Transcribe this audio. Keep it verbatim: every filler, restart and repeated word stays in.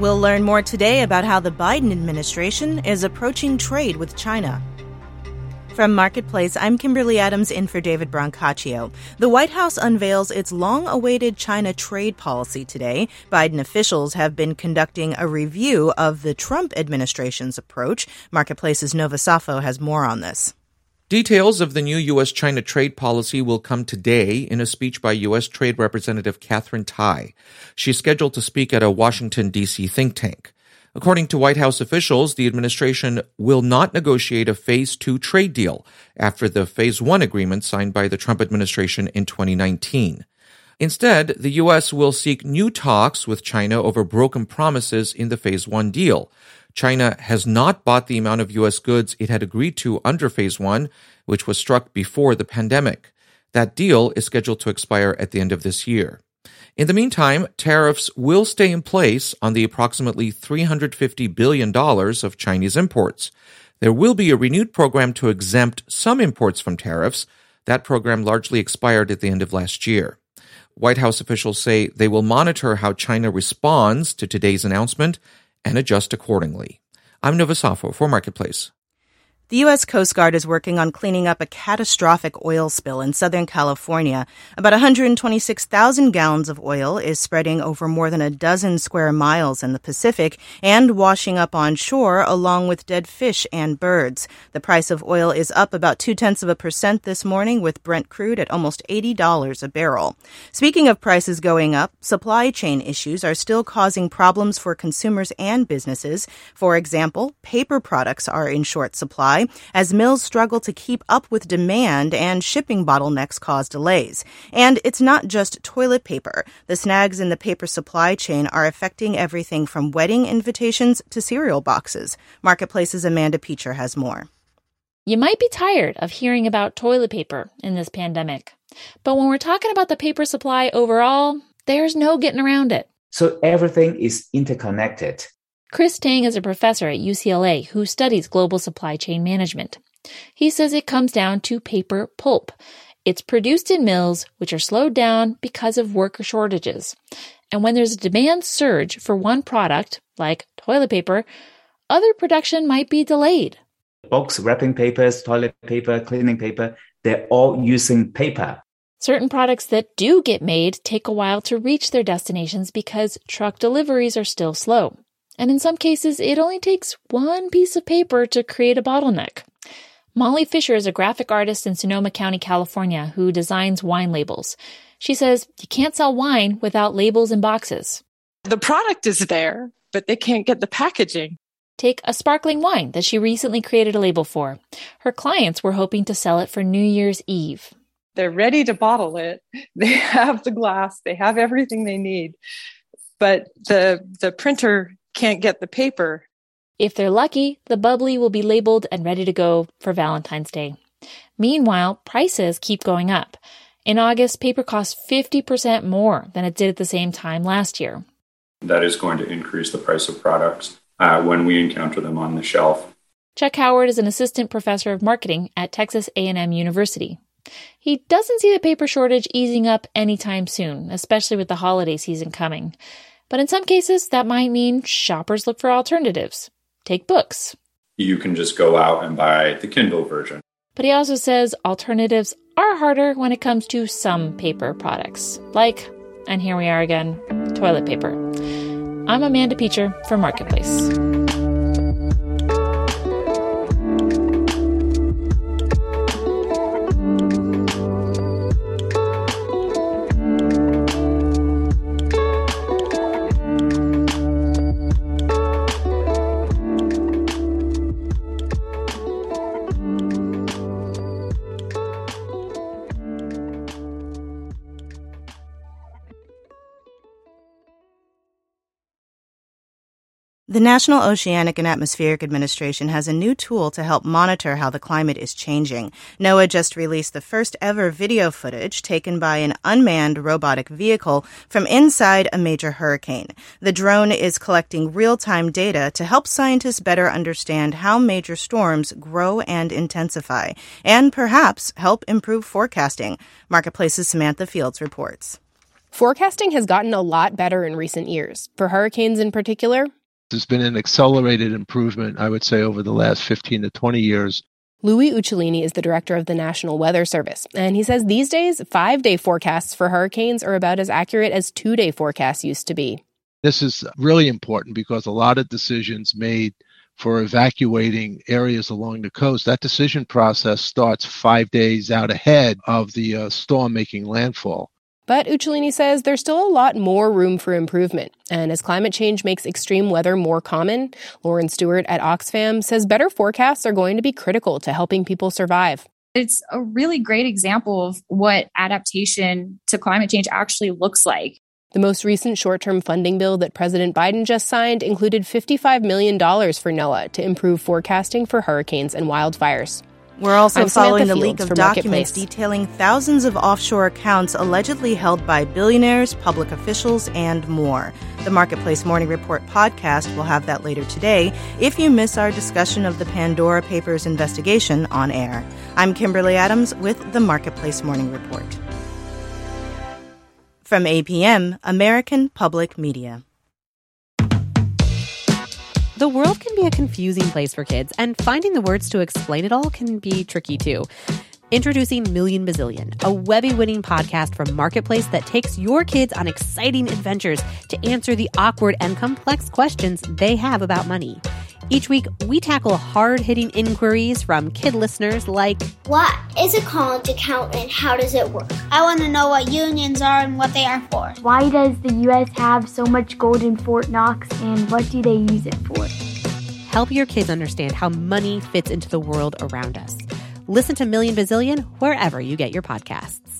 We'll learn more today about how the Biden administration is approaching trade with China. From Marketplace, I'm Kimberly Adams in for David Brancaccio. The White House unveils its long-awaited China trade policy today. Biden officials have been conducting a review of the Trump administration's approach. Marketplace's Nova Safo has more on this. Details of the new U S China trade policy will come today in a speech by U S Trade Representative Katherine Tai. She's scheduled to speak at a Washington, D C think tank. According to White House officials, the administration will not negotiate a Phase two trade deal after the Phase one agreement signed by the Trump administration in twenty nineteen. Instead, the U S will seek new talks with China over broken promises in the Phase one deal. China has not bought the amount of U S goods it had agreed to under Phase one, which was struck before the pandemic. That deal is scheduled to expire at the end of this year. In the meantime, tariffs will stay in place on the approximately three hundred fifty billion dollars of Chinese imports. There will be a renewed program to exempt some imports from tariffs. That program largely expired at the end of last year. White House officials say they will monitor how China responds to today's announcement and adjust accordingly. I'm Nova Safo for Marketplace. The U S Coast Guard is working on cleaning up a catastrophic oil spill in Southern California. About one hundred twenty-six thousand gallons of oil is spreading over more than a dozen square miles in the Pacific and washing up on shore along with dead fish and birds. The price of oil is up about two-tenths of a percent this morning, with Brent crude at almost eighty dollars a barrel. Speaking of prices going up, supply chain issues are still causing problems for consumers and businesses. For example, paper products are in short supply as mills struggle to keep up with demand and shipping bottlenecks cause delays. And it's not just toilet paper. The snags in the paper supply chain are affecting everything from wedding invitations to cereal boxes. Marketplace's Amanda Peacher has more. You might be tired of hearing about toilet paper in this pandemic. But when we're talking about the paper supply overall, there's no getting around it. So everything is interconnected. Chris Tang is a professor at U C L A who studies global supply chain management. He says it comes down to paper pulp. It's produced in mills, which are slowed down because of worker shortages. And when there's a demand surge for one product, like toilet paper, other production might be delayed. Books, wrapping papers, toilet paper, cleaning paper, they're all using paper. Certain products that do get made take a while to reach their destinations because truck deliveries are still slow. And in some cases, it only takes one piece of paper to create a bottleneck. Molly Fisher is a graphic artist in Sonoma County, California, who designs wine labels. She says you can't sell wine without labels and boxes. The product is there, but they can't get the packaging. Take a sparkling wine that she recently created a label for. Her clients were hoping to sell it for New Year's Eve. They're ready to bottle it. They have the glass. They have everything they need. But the the printer can't get the paper. If they're lucky, the bubbly will be labeled and ready to go for Valentine's Day. Meanwhile, prices keep going up. In August, paper cost fifty percent more than it did at the same time last year. That is going to increase the price of products uh, when we encounter them on the shelf. Chuck Howard is an assistant professor of marketing at Texas A and M University. He doesn't see the paper shortage easing up anytime soon, especially with the holiday season coming. But in some cases, that might mean shoppers look for alternatives. Take books. You can just go out and buy the Kindle version. But he also says alternatives are harder when it comes to some paper products. Like, and here we are again, toilet paper. I'm Amanda Peacher for Marketplace. The National Oceanic and Atmospheric Administration has a new tool to help monitor how the climate is changing. NOAA just released the first ever video footage taken by an unmanned robotic vehicle from inside a major hurricane. The drone is collecting real-time data to help scientists better understand how major storms grow and intensify, and perhaps help improve forecasting. Marketplace's Samantha Fields reports. Forecasting has gotten a lot better in recent years, for hurricanes in particular. There's been an accelerated improvement, I would say, over the last fifteen to twenty years. Louis Uccellini is the director of the National Weather Service, and he says these days, five-day forecasts for hurricanes are about as accurate as two-day forecasts used to be. This is really important because a lot of decisions made for evacuating areas along the coast, that decision process starts five days out ahead of the uh, storm making landfall. But Uccellini says there's still a lot more room for improvement. And as climate change makes extreme weather more common, Lauren Stewart at Oxfam says better forecasts are going to be critical to helping people survive. It's a really great example of what adaptation to climate change actually looks like. The most recent short-term funding bill that President Biden just signed included fifty-five million dollars for NOAA to improve forecasting for hurricanes and wildfires. We're also I'm following Samantha the leak Fields of for documents Marketplace. detailing thousands of offshore accounts allegedly held by billionaires, public officials, and more. The Marketplace Morning Report podcast will have that later today if you miss our discussion of the Pandora Papers investigation on air. I'm Kimberly Adams with the Marketplace Morning Report. From A P M, American Public Media. The world can be a confusing place for kids, and finding the words to explain it all can be tricky too. Introducing Million Bazillion, a Webby-winning podcast from Marketplace that takes your kids on exciting adventures to answer the awkward and complex questions they have about money. Each week, we tackle hard-hitting inquiries from kid listeners like, what is a college account and how does it work? I want to know what unions are and what they are for. Why does the U S have so much gold in Fort Knox and what do they use it for? Help your kids understand how money fits into the world around us. Listen to Million Bazillion wherever you get your podcasts.